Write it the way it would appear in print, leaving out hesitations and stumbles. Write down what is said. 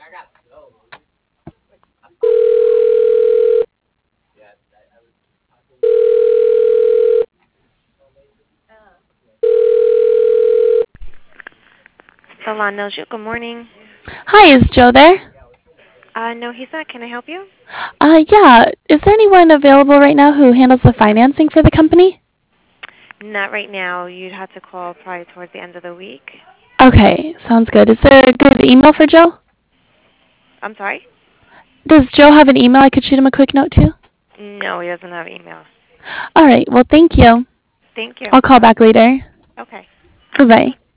Salon Noju, good morning. Hi, is Joe there? No, he's not. Can I help you? Yeah. Is there anyone available right now who handles the financing for the company? Not right now. You'd have to call probably towards the end of the week. Okay, sounds good. Is there a good email for Joe? I'm sorry? Does Joe have an email I could shoot him a quick note to? No, he doesn't have email. All right, well, thank you. Thank you. I'll call back later. Okay. Bye-bye.